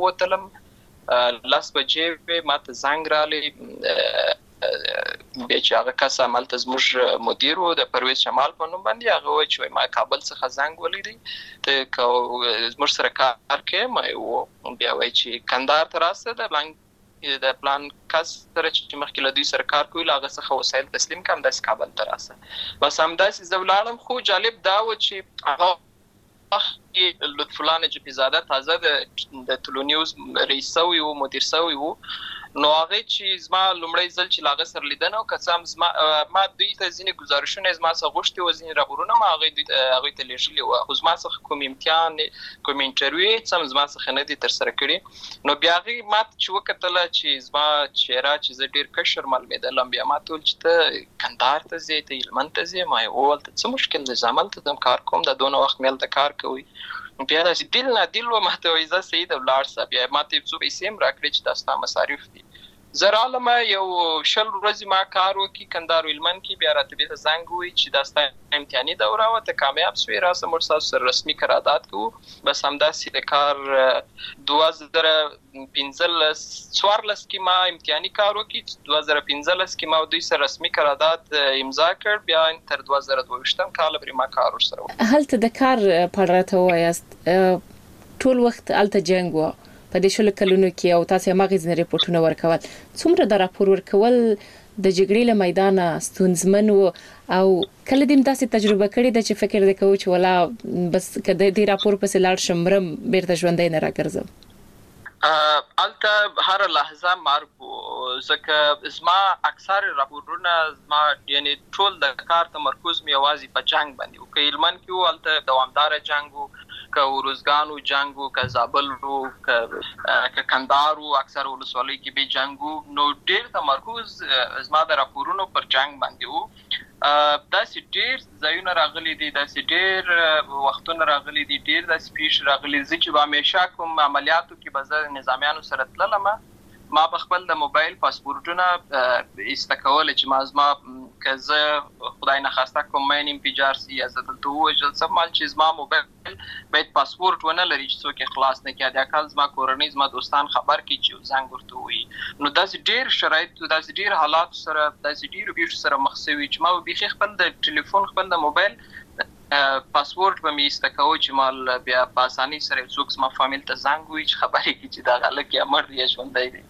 ووتلم لس بجې وې، ما ته زنګ راغلی. بیا چې هغه کس همالته زموږ مدیر و د پرویز شمال په نوم باندې، هغه وایي چې ما کابل څخه زنګ ولیدی ته که زموږ سره کار کوې. ما یې بیا وایي چې کندهار ته راسه د پلان د پلان کس سره چې مخکې له دوی سره کار کوي له هغه څخه وسایل تسلیم کړم داسې کابل ته راسه. بس همداسې زه ولاړم. خو جالب دا و چې هغه وخت کې لطف الله نجفي زاده تازه د ټولو نیوز رئیس شوی و، مدیر شوی و. نو هغه چې زما لومړی ځل چې له هغه سره لیدنه و، که څه هم زما ما دوی ته ځینې ګزارشونه زما څخه غوښتي وو، ځینې راپورونه ما هغوی ته لیږلي وو، خو زما څخه کوم امتحان کوم انټرویو هېڅ هم زما څخه نه دي ترسره کړي. نو بیا هغې ما ته چې وکتله چې زما چهره چې زه ډېر کشر معلومېدلم، بیا ما ته ویل چې ته کندهار ته ځې، ته هلمند ته ځې. ما یې وویل ته څه مشکل دی، زه همالته ځم کار کوم، دا دونه وخت مې هلته کار کوي. بیا داسې دل نه دل و ما ته وایي ځه صحیح ده ولاړ شه. بیا ما ته یو څو پیسې هم راکړې چې دا ستا مصارف دي. زه رالم یو شل ورځې ما کار وکړي کندهار هلمند کې. بیا راته بېرته زنګ ووایي چې دا ستا امتحاني دوره وه، ته کامیاب شوې، راشه موږ ستاسو سره رسمي قرارداد کوو. بس همداسې د کار دوه زره پنځلس څوارلس کې ما امتحاني کار وکړي، دوه زره پنځلس کې ما دوی سره رسمي قرارداد امضا کړ. بیا تر دوه زره دوه ویشتم کاله پورې ما کار ورسره وکړ. هلته د کار په اړه راته ووایاست، ټول وخت هلته جنګ و په دې شلو کلونو کې او تاسو هماغې ځینې ریپورټونه ورکول. څومره د راپور ورکول د جګړې له میدانه ستونزمن و او کله دې داسې تجربه کړې ده چې فکر دې کوو چې ولا بس که د دې راپور پسې لاړ شم مرم بیرته ژوندی نه راګرځم؟ البته هر لحظه مرګ ځکه زما اکثر راپورونه زما یعنی ټول د کار تمرکز مې یوازې په جنگ باندې او که هلمند کې وو البته دوامدار جنگ وو که ورزګانو جنگ وو که زابل وو که کندهار وو اکثر ولسوالۍ کې به جنگ وو نو ډېر تمرکز زما د راپورونو پر جنگ باندې وو. داسې ډېر ځایونه راغلي دي داسې ډېر وختونه راغلي دي ډېر داسې پیښ راغلي دي چې به همیشه کوم عملیاتو کې به زه نظامیانو سره تللم ما به خپل د موبایل پاسپورټونه ایسته کول چې ما زما که زه خدای نخواسته کوم مین انفجار سي یا زه دلته ووژل سم مال چې زما موبایل باید پاسپورټ ونه لري چې څوک یې خلاص نه کړي د اکل زما کورنۍ زما دوستان خبر کړي چې زنګ ورته ووایي نو داسې ډېر شرایط داسې ډېر حالات سره داسې ډېرو پیښو سره مخ شوي چې ما به بیخي خپل د ټلیفون خپل د موبایل پاسپورټ به مې ایسته کوو چې مال بیا په اسانۍ سره څوک زما فامیل ته زنګ ووایي چې خبرې کړي چې دغه هلک یا مړ دی یا ژوندی دی.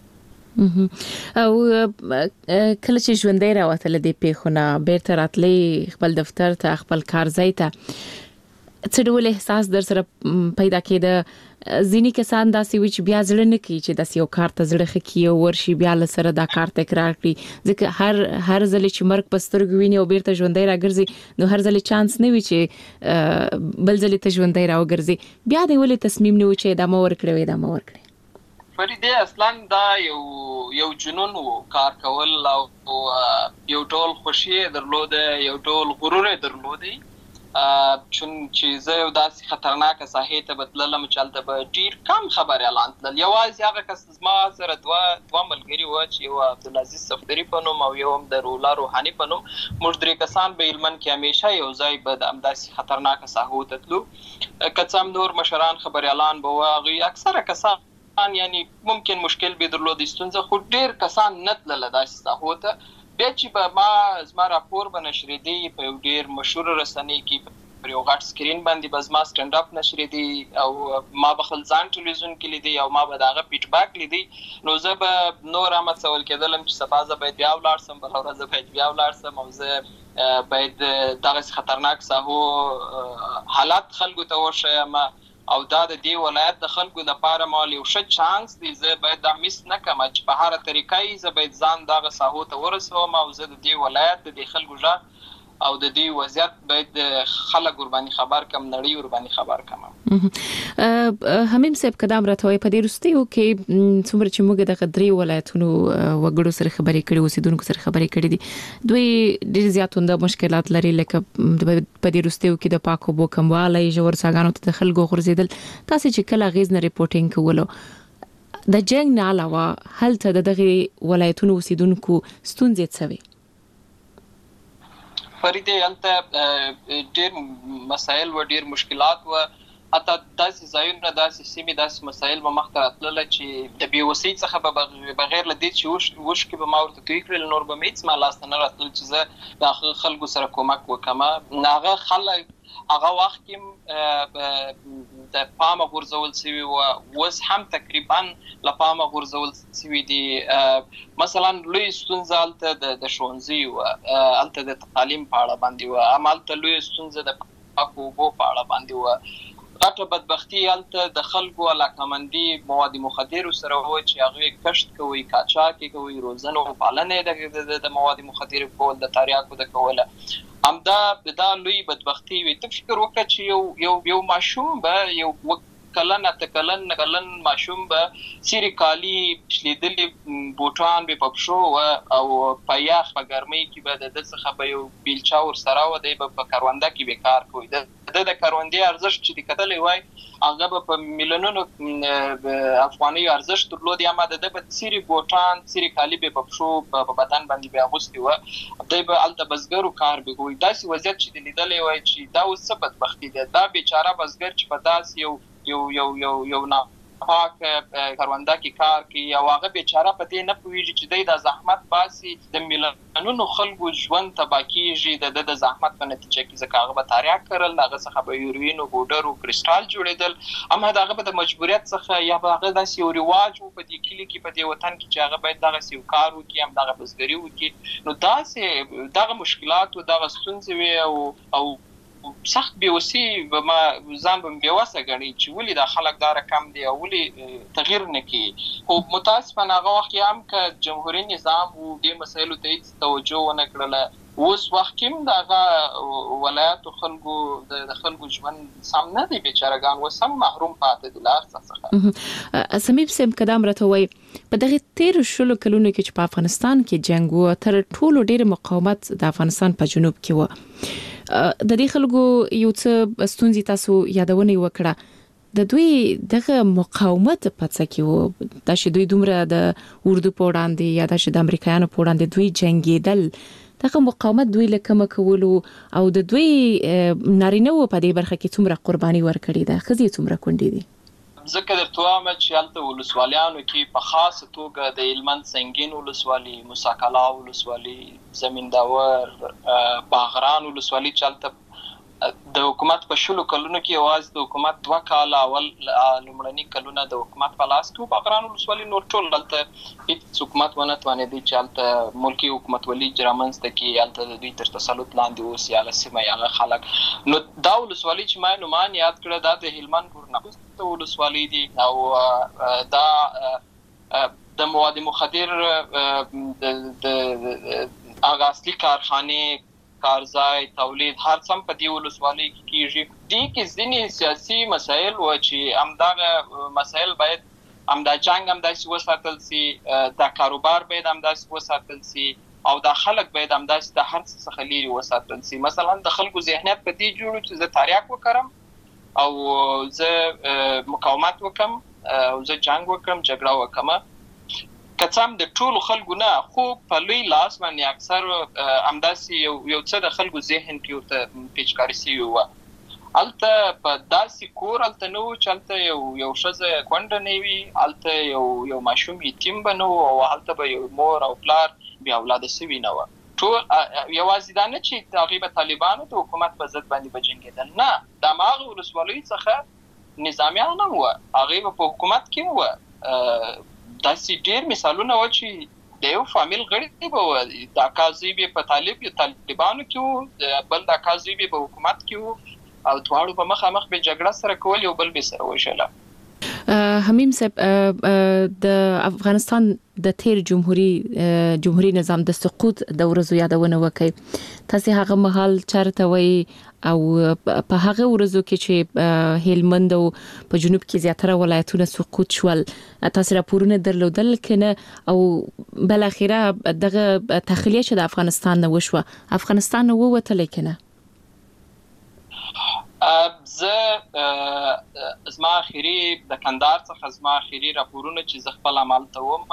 او کله چې ژوندۍ راوتله دې پیښو نه بیرته راتلی خپل دفتر ته خپل کار ځای ته څه ډول احساس در سره پیدا کېده؟ ځینې کسان داسې وي چې بیا زړه نه کوي چې داسې یو کار ته زړه ښه کړي او ورشي بیا له سره دا کار تکرار کړي ځکه هر هر ځل چې مرګ په سترګو ویني او بیرته ژوندۍ راګرځي نو هر ځل چانس نه وي چې بل ځل ته ژوندۍ راوګرځي بیا دې ولې تصمیم نه و چې ادامه ورکړي وي ادامه ورکړي؟ فریده اصلا دا یو یو جنون وو کار کول او یو ټول خوشي درلوده یو ټول غرور درلوده چون چې زه یو داسې خطرناکه ساحې ته بدللم چې هلته به ډېر کم خبرې اعلان تلل یوازې هغه کس زما سره دوه دوه ملګري وو چې یو عبدالعزیز صفدري په نوم او یو هم د رولا روحاني په نوم موږ درې کسان به هلمند کې همیشه یو ځای به د همداسې خطرناکه ساحو ته تلو که څه هم نور مشران خبرې اعلان به وو هغوی اکثره کسان یعنی ممکن مشکل به درلود ستونزه خو ډیر کسان نتلله داسې ساحو ته بیا چې به ما زما راپور به نشریدي په یو ډیر مشهور رسنۍ کې پر یو غټ سکرین باندې به زما سټنډ اپ نشریدي او ما به خپل ځان ټلویزیون کې لیدي او ما به دغه فیډباک لیدي نو زه به نور هم څول کېدلم چې سبا زه باید بیا ولاړ سم بل ورځ باید بیا ولاړ سم او زه باید دغه خطرناک ساحو حالات خلکو ته وښیم او دا د دې ولایت د خلکو لپاره مال یو ښه چانس دی زه باید دا مس نه کړم چې په هره طریقه زه باید ځان دغه ساحو ته ورسوم او زه د دې ولایت د دې خلکو غږ او د دې وضعیت باید خلک ورباندې خبر کم نړۍ ورباندې خبر کم. حمیم صاحب قدم راته په دې رستیو کې څومره چې موږ د درې ولایتونو وګړو سره خبرې کړې اوسیدونکو سره خبرې کړې دي دوی ډېر زیاتونه مشکلات لري لکه په دې رستیو کې د پاکو بو کموالی ژور څاګانو ته خلکو غورځیدل تاسو چې کله غیز نه ریپورټینګ کولو د جنگ نه علاوه هلته د دغه ولایتونو اوسیدونکو ستونزې څه وي؟ فریده هلته ډېر مسایل و ډېر مشکلات و حتی داسې ځایونه داسې سیمې داسې مسایل به مخته راتلله چې د بېوسۍ څخه به بغیر له دې چې اوښکې به ما ورته توی کړل نور به مې هېڅ ما لاسته نه راتلل چې زه د خلکو سره کومک وکړم هغه خلک هغه وخت کې د پامه غورځول شوي وو اوس هم تقریبا له پامه غورځول شوي دي مثلا لوی ستونزه هلته د ښوونځي وه هلته د تعلیم په اړه باندې وه همالته لویه ستونزه د پاکو اوبو په اړه باندې وه غټه بدبختي هلته د خلکو علاقمندي مواد مخدرو سره وه چې هغوی کشت کوي قاچاق یې کوي روزنه او پالنه د مواد مخدرو کول د تریاکو د کوله همدا دا لوی بدبختي وي ته فکر وکړه چې یو یو یو ماشوم به یو کلن اته کلن کلن ماشوم به سری کالی شلیدلی بوټان به پښو او په یخ په ګرمۍ کې به د څخه به یو بیلچا ور سره و دی په کارونده کې به کار کوي د د کاروندې ارزښت چې د کتلې وای هغه به په میلیونونو افغاني ارزښت درلود یا ما د په سری بوټان سری کالی به پښو په بدن باندې به اغوستي و دای به الته بزګرو کار به کوي داسې وضعیت چې د لیدلې وای چې دا اوس څه بدبختي ده دا بیچاره بزګر چې په داس یو یو یو یو یو نه پاک کارونده کې کار کوي او هغه بیچاره په دې نه پوهیږي چې دی د زحمت باسي د میلیونونو خلکو ژوند تباه کیږي د د زحمت په نتیجه کې ځکه هغه به تریاک کړل هغه څخه به یوروین او بوډر او کرسټال جوړېدل اما هغه به د مجبوریت څخه یا به هغه داسې یو رواج و په دې کلي کې په دې وطن کې چې هغه باید دغسې یو کار وکړي هم دغه بزګري وکړي نو داسې دغه مشکلات او دغه ستونزې وي او او سخت بیوسی به ما ځان به بیوسه غني چې ولې د خلک دا رقم دی او ولې تغییر نه کوي. خو متاسفانه هغه وخت هم ک جمهوریت نظام وو د مسایلو ته توجه ونه کړله. اوس وخت کې دغه ولایت خلکو د خلکو ژوند سم نه دی، بیچارهګان وسم محروم پاتې دي لار څخه. سميب سم قدم راته وای په دغه تیر شلو کلونو کې چې په افغانستان کې جنگ و تر ټولو ډېر مقاومت د افغانستان په جنوب کې و. د دې خلکو یو څه ستونزې تاسو یادونه وکړه. د دوی دغه مقاومت په څه کې و د شې دوی دومره د اردو په وړاندې یا د شې د امریکایانو په وړاندې دوی جنگیدل، دغه مقاومت دوی لکه کولو او د دوی نارینه و په دې برخه کې څومره قرباني ورکړي ده، خزي څومره کونډې دي؟ ځکه درته وایم چې هلته ولسوالیانو کې په خاصه توګه د هلمند سنګین ولسوالي، موسی کلا ولسوالي، زمین داور، باغران ولسوالي چې هلته د حکومت په شلو کلونو کې یوازې د حکومت دوه کاله اول لومړني کلونه د حکومت په لاس کې باغران ولسوالي نور ټول هلته هېڅ حکومت ونه توانېدی چې هلته ملکي حکومتولي رامنځته کړي، هلته د دوی تر تسلط لاندې اوسي هغه سیمه هغه خلک. نو دا ولسوالي چې ما نومان یاد کړه دا د هلمند ورنغوسته ولسوالي دي او دا د مواد مخدر د هغه اصلي کارخانه کارځای تولید هر څم په دې ولسوالۍ کې کیږي. دې کې ځینې سیاسي مسایل و چې همدغه مسایل باید همدا جنگ همداسې وساتل سي، دا کاروبار باید همداسې وساتل سي او دا خلک باید همداسې د هر څه څخه لرې وساتل سي. مثلا د خلکو ذهنیت په دې جوړ چې زه تاریاک وکړم او زه مقاومت وکم او زه جنگ وکم جګړه وکم، کڅام د ټولو خلکو نه خو په لوی لاس باندې اکثر همداسې یو یو څه د خلکو ذهن کې ورته پیچکاري سوي وه. هلته په داسې کور هلته نه و چې هلته یو یو ښځه کونډه نه وي، هلته یو یو ماشوم یتیم به نه و او هلته به یو مور او پلار بې اولاده سوي نه وه. ټول یوازې دا نه چې هغوی به طالبانو د حکومت په ضد باندې به جنګېدل، نه، د هماغه ولسوالیو څخه نظامیان هم وه، هغوی به په حکومت کې وه. داسې ډېر مثالونه و چې د یو فامیل غړي به وه، د اکا زوی به په طالب طالبانو کې و، بل د اکا زوی به په حکومت کې و او دواړو به مخامخ به جګړه سره کول، یو بل به سره وژله. حمیم صاحب، د افغانستان د تیر جمهوریت جمهوریت نظام د سقوط د ورځو یادونه وکړي. تاسو هغه مهال چارته وای او په هغه ورځو کې چې هلمند او په جنوب کې زیاتره ولایتونه سقوط شول، تاسو راپورونه درلودل کنه او بل اخیره دغه تخلیه چې د افغانستان نه وشوه، افغانستان نه ووتل کنه؟ زه زما اخیری د کندهار څخه زما اخیری راپورونه چې زه خپل عمل ته وم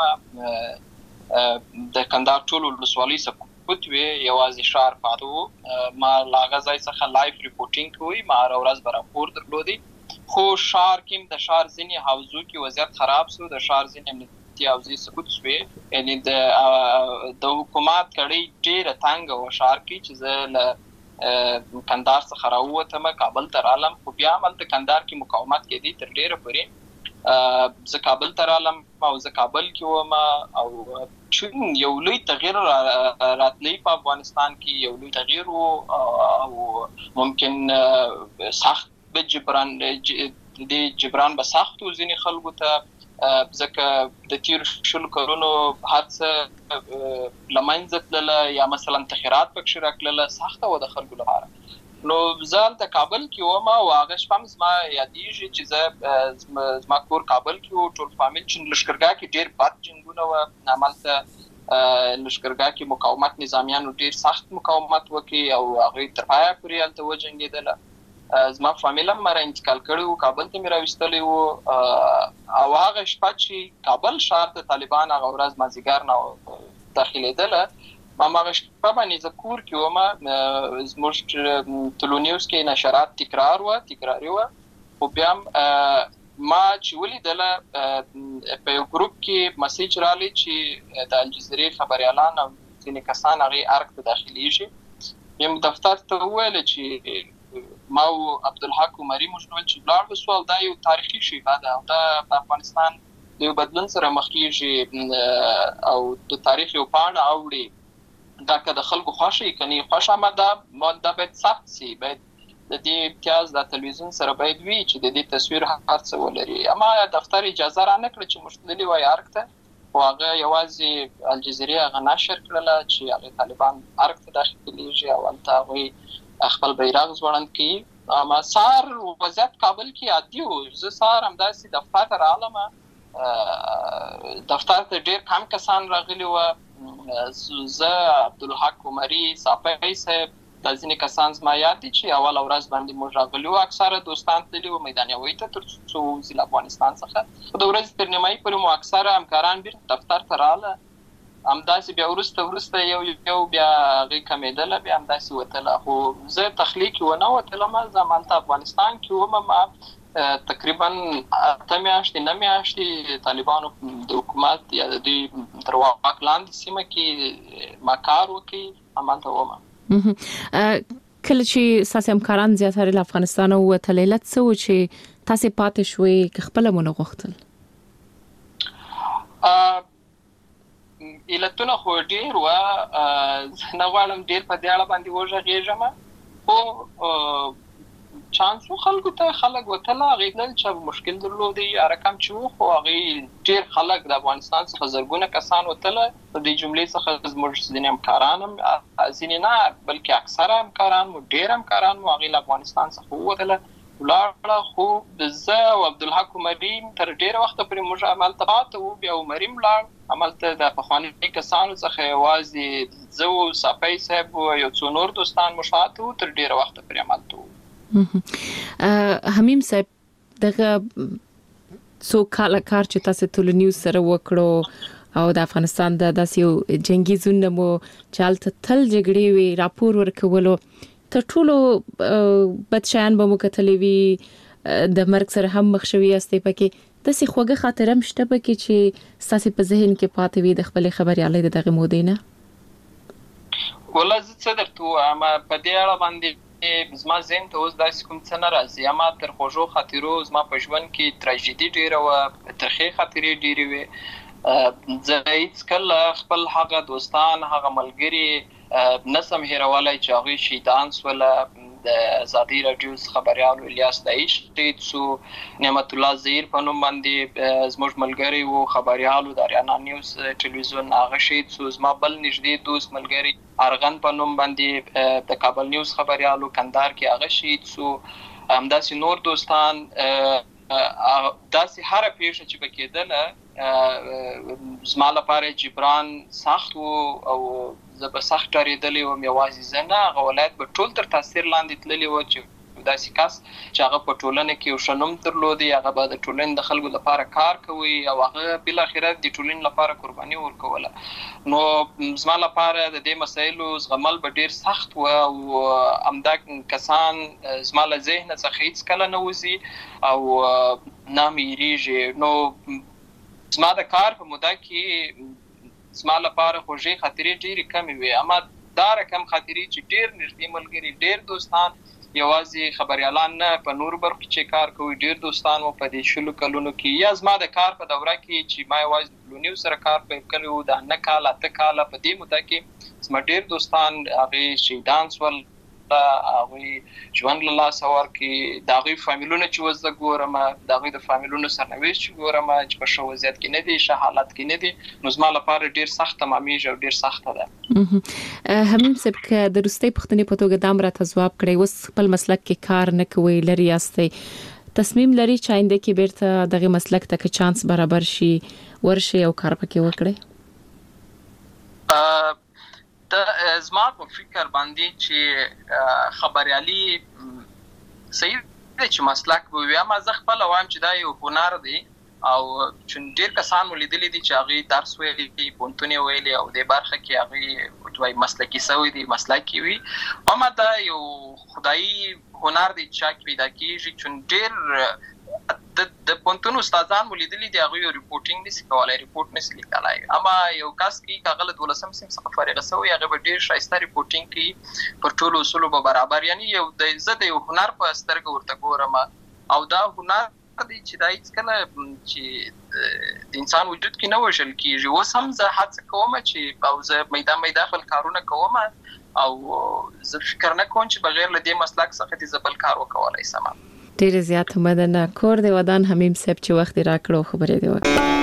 د کندهار ټول ولسوالۍ سقوط وي، یوازې ښار پاتې و. ما له هغه ځای څخه لایف ریپورټینګ کوي، ما هره ورځ به راپور درلودی. خو ښار کې د ښار ځینې حوزو کې وضعیت خراب سو، د ښار ځینې امنیتي حوزې سقوط شوې، یعنی د د حکومت کړۍ ډېره تنګه وه ښار کې چې زه له کندهار څخه راووتم کابل ته رالم. خو بیا هم هلته کندهار کې مقاومت کېدی تر ډېره پورې. زه کابل ته رالم او زه کابل کې وم او چون یو لوی تغییر راتلی په افغانستان کې، یو لوی تغییر و او ممکن سخت به جبران د جبران به سخت و ځینې خلکو ته، ځکه د تیر شلو کلونو هر څه له منځه تلله یا مثلا تغیرات پکښې راکړله، سخته وه د خلکو لپاره. نو زه هلته کابل کې وم او هغه شپه هم زما یادېږي چې زه زما کور کابل کې و، ټول فامیل چې لښکرګاه کې ډېر بد جنګونه وه، همالته لښکرګاه کې مقاومت نظامیانو ډېر سخت مقاومت وکړي او هغوی تر پایه پورې هلته وجنګېدله. زما فامیل هم مره انتقال کړی و، کابل ته مې راوستلی و او هغه شپه چې کابل ښار ته طالبان هغه ورځ مازدیګر نه داخلېدله، ما هغه شپه باندې زه کور کې وم. زموږ تلونیوز کې نشرات تکرار وه تکراري وه، خو بیا هم ما چې ولیدله په یو ګروپ کې مسیج رالی چې د الجزیرې خبریالان او ځینې کسان هغې ارګ ته داخلیږي. یم دفتر ته وویله چې ما او عبدالحق عمري موږ ویل چې ولاړ شو او دا یو تاریخي شیبه ده او دا په افغانستان د یو بدلون سره مخ کېږي او د تاریخ یو پاڼه اوړي. دا که د خلکو خوښه یې که نه یې خوښه، اما دا دا باید ثبت سي، باید د دې امتیاز د تلویزیون سره باید وي چې د دې تصویر هر څه ولري. اما دفتر اجازه را نه کړ چې موږ تللي وای ارګ ته، خو هغه یوازې الجزیرې هغه نشر کړله چې هغه طالبان ارګ ته داخليږي او هلته هغوی خپل بیرغ ځوړند کوي. اما سار وضعیت کابل کې عادي و. زه سار همداسې دفتر ته راغلم، دفتر ته ډېر کم کسان راغلي وو. زه عبدالحق عمري صافی صاحب دا ځینې کسان زما یاد دي چې اوله ورځ باندې موږ راغلي وو. اکثره دوستان تللي وو میدان یوې ته تر څو ووځي له افغانستان څخه. خو د ورځې تر نیمایي پورې مو اکثره همکاران بیرته دفتر ته راغله. همداسې بیا وروسته وروسته یو یو بیا هغې کمېدله، بیا همداسې وتله. خو زه تخلیق کې ونه وتلم، زه همالته افغانستان کې وم. ما تقریبا اته میاشتې نه میاشتې طالبانو د حکومت یا د دوی تر واک لاندې سیمه کې ما کار وکړي، همالته وم. کله چې ستاسې همکاران زیاتره له افغانستانه ووتل، علت څه و چې تاسې پاتې شوې که خپله مو نه غوښتل؟ علتونه خو ډېر وه، زه نه غواړم ډېر په دې اړه باندې وغږېږم، خو چانس و خلکو ته خلک وتله. هغې تلل چې مشکل درلودی یا رقم چې و، خو هغې ډېر خلک د افغانستان څخه زرګونه کسان وتله. د دې جملې څخه زموږ ځینې همکاران هم، ځینې نه بلکې اکثره همکاران مو، ډېر همکاران مو هغې له افغانستان څخه ووتله ولاړه. خو زه او عبدالحق عمري تر ډېره وخته پورې موږ همالته پاته وو. بیا عمري هم لاړ. همالته د پخواني کسانو څخه یوازې زه و صافی صاحب و یو څو نور دوستان موږ پاته وو، تر ډېره وخته پورې همالته وو. حمیم صاحب، دغه څو کاله کار چې تاسو ټولنیز سره وکړو او د افغانستان د داسې یو جنگي زون مو چې هلته تل جګړې وي، راپور ورکولو، تر ټولو بد شیان به مو کتلي وي، د مرګ سره هم مخ شوي یاستئ. پکې داسې خوږه خاطره هم شته پکې چې ستاسې په ذهن کې پاتې وي د خپلې خبریالۍ د دغې مودې نه؟ والله زه څه درته ووایم، په دې اړه باندې زما ذهن ته اوس داسې کوم څه نه راځي. اما تر خوږو خاطرو زما په ژوند کې تراژیدي ډېره وه، ترخې خاطرې ډېرې وې. زه هېڅکله خپل هغه دوستان، هغه ملګري نه سم هېرولی چې هغوی شهیدان سوله. د ازادي راډیو خبریال الیاس داعش شهید سو، نعمت الله زهیر په نوم باندې زموږ ملګری و خبریالو د اریانا نیوز ټلویزیون، هغه شهید سو. زما بل نږدې دوست ملګری ارغن په نوم باندې د کابل نیوز خبریالو کندهار کې هغه شهید سو. همداسې نور دوستان، داسې هره پیښه چې به کېدله زما لپاره جبران سخت و او زه به سخت ډارېدلی وم. یوازې زه نه، هغه ولایت به ټول تر تاثیر لاندې تللي وو چې داسې کس چې هغه په ټولنه کې یو ښه نوم درلودی، هغه به د ټولنې د خلکو لپاره کار کوي او هغه بالاخره د ټولنې لپاره قرباني ورکوله. نو زما لپاره د دې مسایلو زغمل به ډېر سخت و او همدا کسان زما له ذهنه څخه هېڅکله نه وځي او نه مې هېرېږي. نو زما د کار په موده کې زما لپاره خوږې خاطرې ډېرې کمې وې، اما دا رقم خاطرې چې ډېر نږدې ملګري، ډېر دوستان، یوازې خبریالان نه، په نورو برخو کې چې کار کوي ډېر دوستان مو په دې شلو کلونو کې، یا زما د کار په دوره کې چې ما یوازې د ټلویزیون سره کار پیل کړی و، د نه کال اته کاله په دې موده کې زما ډېر دوستان هغې شهیدان سول، هغوی ژوند له لاسه ورکړي. د هغوی فامیلونه چې اوس زه ګورم، د هغوی د فامیلونو سرنوشت چې ګورم چې په ښه وضعیت کې نه دي، ښه حالت کې نه دي، نو زما لپاره ډېر سخت تمامېږي او ډېر سخته ده. حمیم صاحب، که د وروستۍ پوښتنې په توګه دا هم راته ځواب کړئ، اوس خپل مسلک کې کار نه کوئ، لرې یاستئ، تصمیم لري چې آینده کې بیرته دغه مسلک ته که چانس برابر شي ورشي او کار پکې وکړئ؟ د زما په فکر باندې چې خبریالي صحیح دی چې مسلک به وي، اما زه خپله وایم چې دا یو هنر دی او چون ډېر کسان مو لیدلي دي چې هغوی درس ویلي دي، پوهنتون یې ویلي او دې برخه کې هغوی مسلکي سوي دي، مسلکي وي. اما دا یو خدایي هنر دی چې چا کې پیدا کېږي، چون ډېر د پوهنتون استادان مو لیدلي دي، هغوی ریپورټینګ نشي کولی، ریپورټ نشي لیکلی. اما یو کس کې که هغه له دولسم صنف څخه فارغه سوی، هغه به ډېر ښایسته ریپورټینګ کوي، پر ټولو اصولو به برابر، یعنی یو زه د یو هنر په سترګه ورته ګورم او دا هنر دی چې دا هېڅکله چې د انسان وجود کې نه وژل کېږي. اوس هم زه هڅه کوم چې او زه میده میده خپل کارونه کوم، او زه فکر نه کوم چې بغیر له دې مسلک څخه دې زبل کار وکولای سم. ډیر زیات مننه. کور د ودان حمیم صاحب چې وخت راکړو خبرې دی وکړه.